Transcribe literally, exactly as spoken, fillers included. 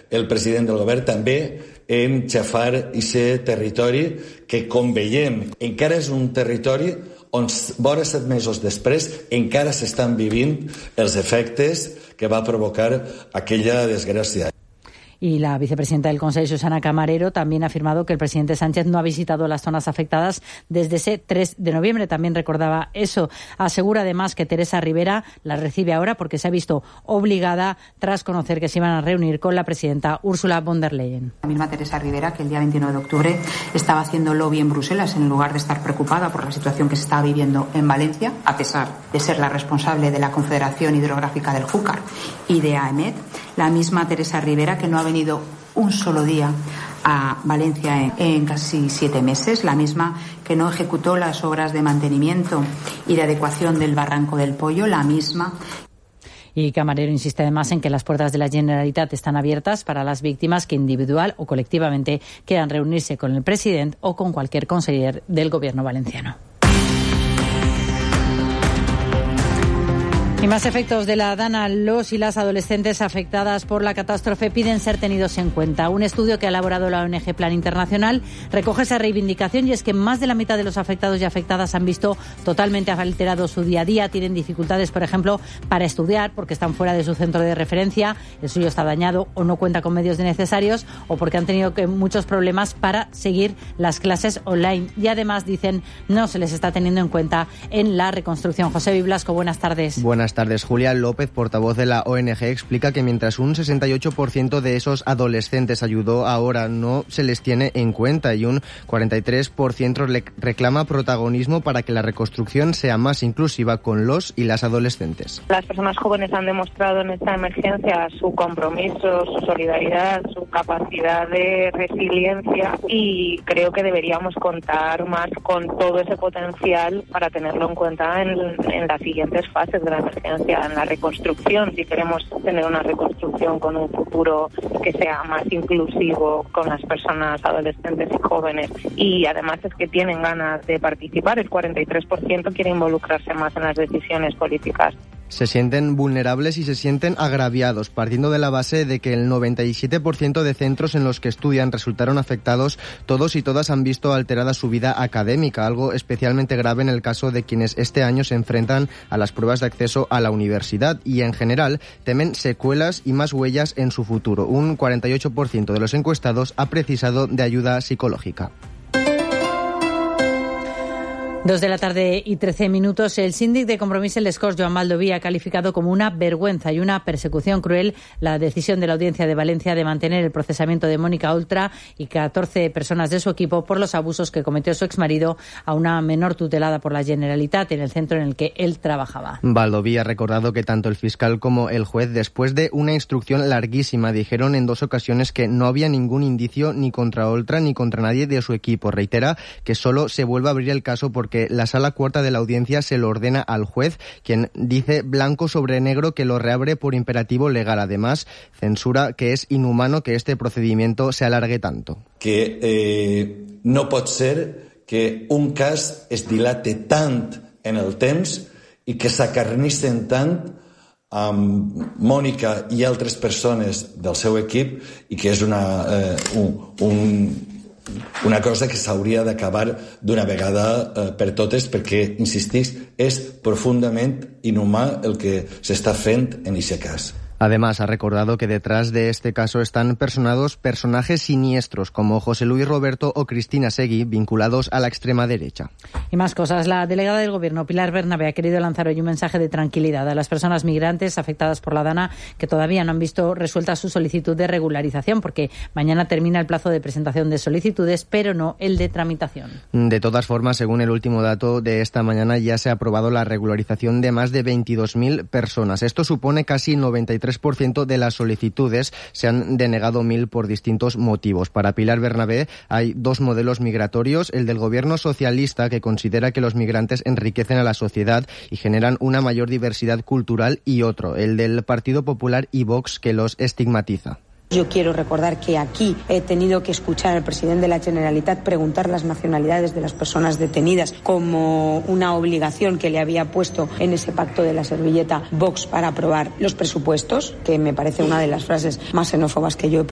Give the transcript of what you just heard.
el president del govern també en xafar aquest territori que, com veiem, encara és un territori on vora set mesos després encara s'estan vivint els efectes que va provocar aquella desgràcia. Y la vicepresidenta del Consejo, Susana Camarero, también ha afirmado que el presidente Sánchez no ha visitado las zonas afectadas desde ese tres de noviembre. También recordaba eso. Asegura además que Teresa Rivera la recibe ahora porque se ha visto obligada tras conocer que se iban a reunir con la presidenta Ursula von der Leyen. La misma Teresa Rivera, que el día veintinueve de octubre estaba haciendo lobby en Bruselas en lugar de estar preocupada por la situación que se estaba viviendo en Valencia, a pesar de ser la responsable de la Confederación Hidrográfica del Júcar y de A E M E T. La misma Teresa Rivera, que no ha venido un solo día a Valencia en, en casi siete meses, la misma que no ejecutó las obras de mantenimiento y de adecuación del Barranco del Pollo, la misma. Y Camarero insiste además en que las puertas de la Generalitat están abiertas para las víctimas que individual o colectivamente quieran reunirse con el presidente o con cualquier conseller del gobierno valenciano. Y más efectos de la Dana. Los y las adolescentes afectadas por la catástrofe piden ser tenidos en cuenta. Un estudio que ha elaborado la O N G Plan Internacional recoge esa reivindicación, y es que más de la mitad de los afectados y afectadas han visto totalmente alterado su día a día. Tienen dificultades, por ejemplo, para estudiar porque están fuera de su centro de referencia, el suyo está dañado o no cuenta con medios necesarios, o porque han tenido que, muchos problemas para seguir las clases online. Y además, dicen, no se les está teniendo en cuenta en la reconstrucción. José Biblasco, buenas tardes. Buenas tardes. Julia López, portavoz de la O N G, explica que mientras un sesenta y ocho por ciento de esos adolescentes ayudó, ahora no se les tiene en cuenta, y un cuarenta y tres por ciento reclama protagonismo para que la reconstrucción sea más inclusiva con los y las adolescentes. Las personas jóvenes han demostrado en esta emergencia su compromiso, su solidaridad, su capacidad de resiliencia, y creo que deberíamos contar más con todo ese potencial para tenerlo en cuenta en, en las siguientes fases de la emergencia, en la reconstrucción, si queremos tener una reconstrucción con un futuro que sea más inclusivo con las personas adolescentes y jóvenes. Y además es que tienen ganas de participar, el cuarenta y tres por ciento quiere involucrarse más en las decisiones políticas. Se sienten vulnerables y se sienten agraviados, partiendo de la base de que el noventa y siete por ciento de centros en los que estudian resultaron afectados. Todos y todas han visto alterada su vida académica, algo especialmente grave en el caso de quienes este año se enfrentan a las pruebas de acceso a la universidad, y en general temen secuelas y más huellas en su futuro. Un cuarenta y ocho por ciento de los encuestados ha precisado de ayuda psicológica. Dos de la tarde y trece minutos. El síndic de Compromís en les Corts, Joan Baldoví, ha calificado como una vergüenza y una persecución cruel la decisión de la Audiencia de Valencia de mantener el procesamiento de Mónica Oltra y catorce personas de su equipo por los abusos que cometió su exmarido a una menor tutelada por la Generalitat en el centro en el que él trabajaba. Baldoví ha recordado que tanto el fiscal como el juez, después de una instrucción larguísima, dijeron en dos ocasiones que no había ningún indicio ni contra Oltra ni contra nadie de su equipo. Reitera que solo se vuelve a abrir el caso porque que la sala cuarta de la audiencia se lo ordena al juez, quien dice blanco sobre negro que lo reabre por imperativo legal. Además, censura que es inhumano que este procedimiento se alargue tanto. Que eh, no pot ser que un cas es dilate tant en el temps i que s'acarnissen tant amb Mònica i altres persones del seu equip, i que és una, eh, un, un una cosa que s'hauria d'acabar d'una vegada eh, per totes, perquè, insistís, és profundament inhumà el que s'està fent en aquest cas. Además, ha recordado que detrás de este caso están personados personajes siniestros como José Luis Roberto o Cristina Seguí, vinculados a la extrema derecha. Y más cosas. La delegada del Gobierno, Pilar Bernabé, ha querido lanzar hoy un mensaje de tranquilidad a las personas migrantes afectadas por la Dana que todavía no han visto resuelta su solicitud de regularización, porque mañana termina el plazo de presentación de solicitudes, pero no el de tramitación. De todas formas, según el último dato de esta mañana, ya se ha aprobado la regularización de más de veintidós mil personas. Esto supone casi noventa y tres por ciento de las solicitudes. Se han denegado mil por distintos motivos. Para Pilar Bernabé hay dos modelos migratorios: el del gobierno socialista, que considera que los migrantes enriquecen a la sociedad y generan una mayor diversidad cultural, y otro, el del Partido Popular y Vox, que los estigmatiza. Yo quiero recordar que aquí he tenido que escuchar al presidente de la Generalitat preguntar las nacionalidades de las personas detenidas como una obligación que le había puesto en ese pacto de la servilleta Vox para aprobar los presupuestos, que me parece una de las frases más xenófobas que yo he